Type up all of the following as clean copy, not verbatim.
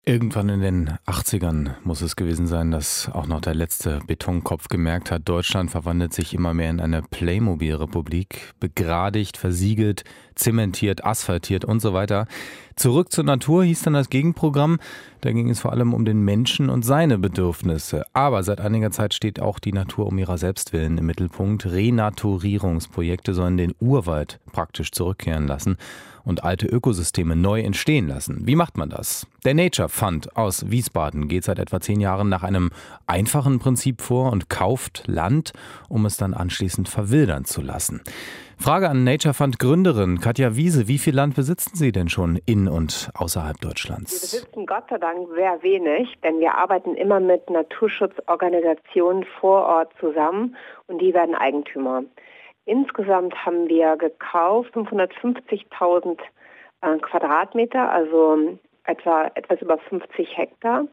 Irgendwann in den 80ern muss es gewesen sein, dass auch noch der letzte Betonkopf gemerkt hat, Deutschland verwandelt sich immer mehr in eine Playmobil-Republik, begradigt, versiegelt, zementiert, asphaltiert und so weiter. Zurück zur Natur hieß dann das Gegenprogramm. Da ging es vor allem um den Menschen und seine Bedürfnisse. Aber seit einiger Zeit steht auch die Natur um ihrer selbst willen im Mittelpunkt. Renaturierungsprojekte sollen den Urwald praktisch zurückkehren lassen und alte Ökosysteme neu entstehen lassen. Wie macht man das? Der Nature Fund aus Wiesbaden geht seit etwa 10 Jahren nach einem einfachen Prinzip vor und kauft Land, um es dann anschließend verwildern zu lassen. Frage an Nature Fund Gründerin Katja Wiese: Wie viel Land besitzen Sie denn schon in und außerhalb Deutschlands? Wir besitzen Gott sei Dank sehr wenig, denn wir arbeiten immer mit Naturschutzorganisationen vor Ort zusammen und die werden Eigentümer. Insgesamt haben wir gekauft 550.000 Quadratmeter, also etwas über 50 Hektar.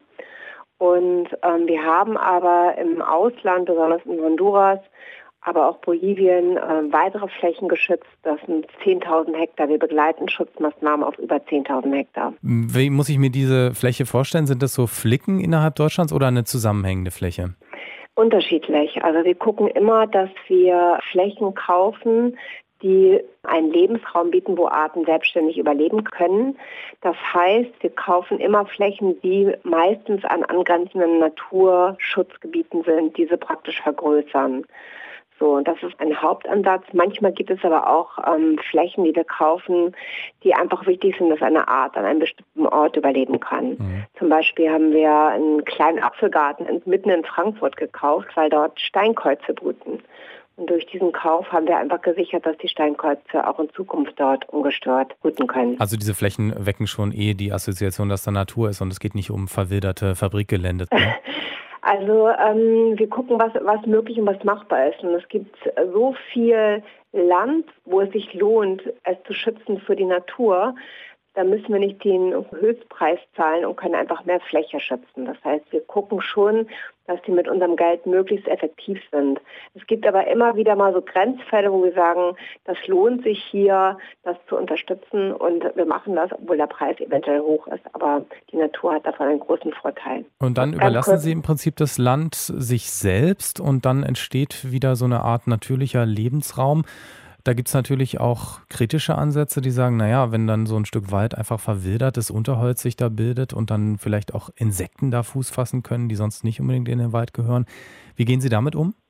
Und wir haben aber im Ausland, besonders in Honduras, aber auch Bolivien, weitere Flächen geschützt. Das sind 10.000 Hektar. Wir begleiten Schutzmaßnahmen auf über 10.000 Hektar. Wie muss ich mir diese Fläche vorstellen? Sind das so Flicken innerhalb Deutschlands oder eine zusammenhängende Fläche? Unterschiedlich. Also wir gucken immer, dass wir Flächen kaufen, die einen Lebensraum bieten, wo Arten selbstständig überleben können. Das heißt, wir kaufen immer Flächen, die meistens an angrenzenden Naturschutzgebieten sind, diese praktisch vergrößern. So, das ist ein Hauptansatz. Manchmal gibt es aber auch Flächen, die wir kaufen, die einfach wichtig sind, dass eine Art an einem bestimmten Ort überleben kann. Zum Beispiel haben wir einen kleinen Apfelgarten mitten in Frankfurt gekauft, weil dort Steinkäuze brüten. Und durch diesen Kauf haben wir einfach gesichert, dass die Steinkäuze auch in Zukunft dort ungestört brüten können. Also diese Flächen wecken schon die Assoziation, dass da Natur ist und es geht nicht um verwilderte Fabrikgelände. Ne? Also wir gucken, was möglich und was machbar ist. Und es gibt so viel Land, wo es sich lohnt, es zu schützen für die Natur. Da müssen wir nicht den Höchstpreis zahlen und können einfach mehr Fläche schützen. Das heißt, wir gucken schon, dass die mit unserem Geld möglichst effektiv sind. Es gibt aber immer wieder mal so Grenzfälle, wo wir sagen, das lohnt sich hier, das zu unterstützen. Und wir machen das, obwohl der Preis eventuell hoch ist. Aber die Natur hat davon einen großen Vorteil. Und dann überlassen Sie im Prinzip das Land sich selbst und dann entsteht wieder so eine Art natürlicher Lebensraum. Da gibt es natürlich auch kritische Ansätze, die sagen, naja, wenn dann so ein Stück Wald einfach verwildertes Unterholz sich da bildet und dann vielleicht auch Insekten da Fuß fassen können, die sonst nicht unbedingt in den Wald gehören. Wie gehen Sie damit um?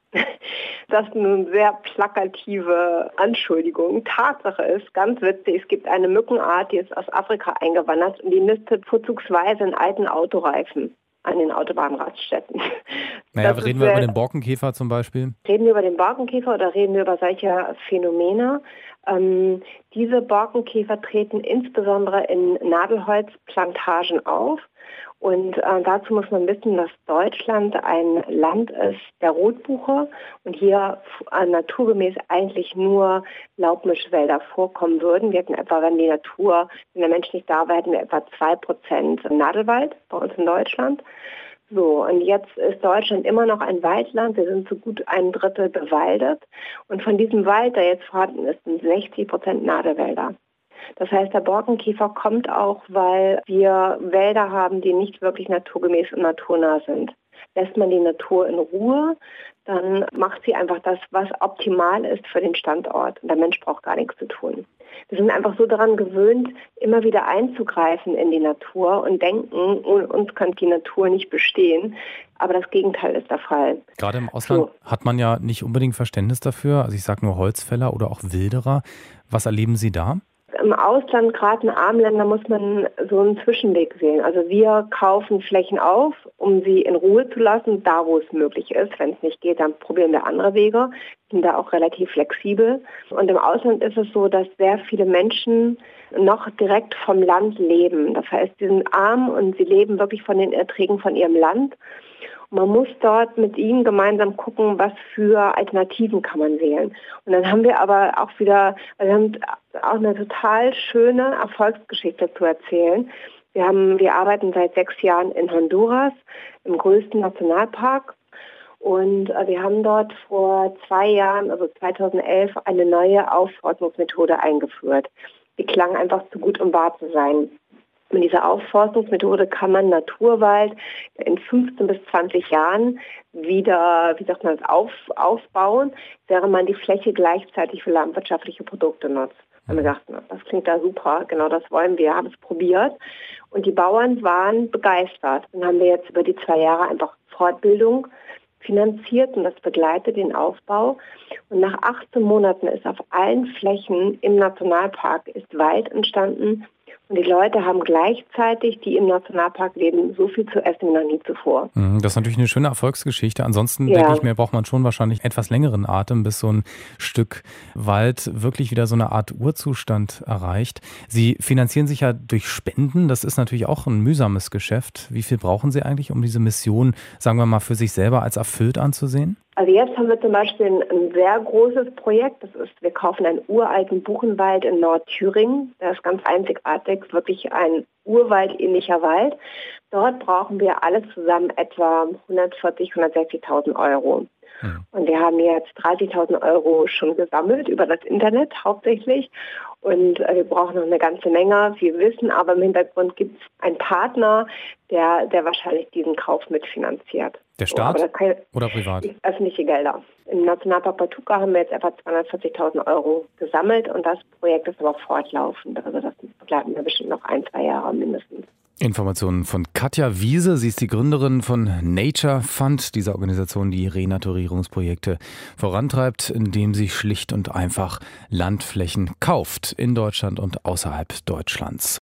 Das ist eine sehr plakative Anschuldigung. Tatsache ist, ganz witzig, es gibt eine Mückenart, die ist aus Afrika eingewandert und die nistet vorzugsweise in alten Autoreifen an den Autobahnraststätten. Naja, reden wir über den Borkenkäfer zum Beispiel? Reden wir über den Borkenkäfer oder reden wir über solche Phänomene? Diese Borkenkäfer treten insbesondere in Nadelholzplantagen auf. Und dazu muss man wissen, dass Deutschland ein Land ist der Rotbuche und hier naturgemäß eigentlich nur Laubmischwälder vorkommen würden. Wir hätten etwa, wenn der Mensch nicht da wäre, hätten wir etwa 2% Nadelwald bei uns in Deutschland. So, und jetzt ist Deutschland immer noch ein Waldland. Wir sind so gut 1/3 bewaldet. Und von diesem Wald, der jetzt vorhanden ist, sind 60% Nadelwälder. Das heißt, der Borkenkäfer kommt auch, weil wir Wälder haben, die nicht wirklich naturgemäß und naturnah sind. Lässt man die Natur in Ruhe, dann macht sie einfach das, was optimal ist für den Standort. Und der Mensch braucht gar nichts zu tun. Wir sind einfach so daran gewöhnt, immer wieder einzugreifen in die Natur und denken, ohne uns könnte die Natur nicht bestehen. Aber das Gegenteil ist der Fall. Gerade im Ausland hat man ja nicht unbedingt Verständnis dafür. Also ich sage nur Holzfäller oder auch Wilderer. Was erleben Sie da? Im Ausland, gerade in armen Ländern, muss man so einen Zwischenweg wählen. Also wir kaufen Flächen auf, um sie in Ruhe zu lassen, da wo es möglich ist. Wenn es nicht geht, dann probieren wir andere Wege. Sind da auch relativ flexibel. Und im Ausland ist es so, dass sehr viele Menschen noch direkt vom Land leben. Das heißt, sie sind arm und sie leben wirklich von den Erträgen von ihrem Land. Man muss dort mit ihnen gemeinsam gucken, was für Alternativen kann man wählen. Und dann haben wir aber auch auch eine total schöne Erfolgsgeschichte zu erzählen. Wir arbeiten seit 6 Jahren in Honduras, im größten Nationalpark. Und wir haben dort vor 2 Jahren, also 2011, eine neue Ausrottungsmethode eingeführt. Die klang einfach zu gut, um wahr zu sein. Mit dieser Aufforstungsmethode kann man Naturwald in 15 bis 20 Jahren wieder, aufbauen, während man die Fläche gleichzeitig für landwirtschaftliche Produkte nutzt. Da haben wir gedacht, das klingt da super, genau das wollen wir, haben es probiert. Und die Bauern waren begeistert. Dann haben wir jetzt über die 2 Jahre einfach Fortbildung finanziert und das begleitet den Aufbau. Und nach 18 Monaten ist auf allen Flächen im Nationalpark ist Wald entstanden. Und die Leute haben gleichzeitig, die im Nationalpark leben, so viel zu essen wie noch nie zuvor. Das ist natürlich eine schöne Erfolgsgeschichte. Ansonsten denke ich mir, braucht man schon wahrscheinlich etwas längeren Atem, bis so ein Stück Wald wirklich wieder so eine Art Urzustand erreicht. Sie finanzieren sich ja durch Spenden. Das ist natürlich auch ein mühsames Geschäft. Wie viel brauchen Sie eigentlich, um diese Mission, sagen wir mal, für sich selber als erfüllt anzusehen? Also jetzt haben wir zum Beispiel ein sehr großes Projekt. Wir kaufen einen uralten Buchenwald in Nordthüringen. Der ist ganz einzigartig, wirklich ein urwaldähnlicher Wald. Dort brauchen wir alles zusammen etwa 140.000, 160.000 Euro. Und wir haben jetzt 30.000 Euro schon gesammelt über das Internet hauptsächlich. Und wir brauchen noch eine ganze Menge. Wir wissen aber im Hintergrund gibt es einen Partner, der wahrscheinlich diesen Kauf mitfinanziert. Der Staat oder privat? Öffentliche Gelder. Im Nationalpark Patuca haben wir jetzt etwa 240.000 Euro gesammelt und das Projekt ist aber fortlaufend. Also das begleiten wir bestimmt noch 1, 2 Jahre mindestens. Informationen von Katja Wiese. Sie ist die Gründerin von Nature Fund, dieser Organisation, die Renaturierungsprojekte vorantreibt, indem sie schlicht und einfach Landflächen kauft in Deutschland und außerhalb Deutschlands.